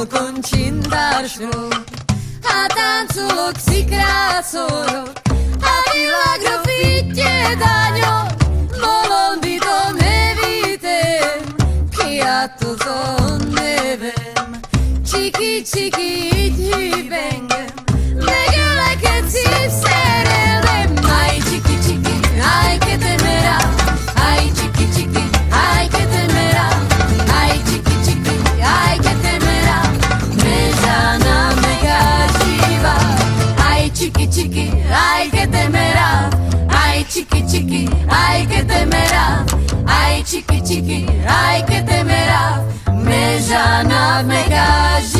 dokončím daršu. A tanculok si krásorok, a milagro fitte daňo, molon by to nevítem, ja to neviem. Čiki, čiki, idni bengem, megöle keď si v szerelem. Aj čiki, čiki, aj keď te mera, aj čiki, čiki, aj keď te mera, aj čiki, čiki, aj keď te mera, mežana mega živa. Aj čiki, čiki, aj keď te mera, aj čiki, čiki, aj keď te mera, aj čiki, čiki, aj keď te mera, mežana mega živa.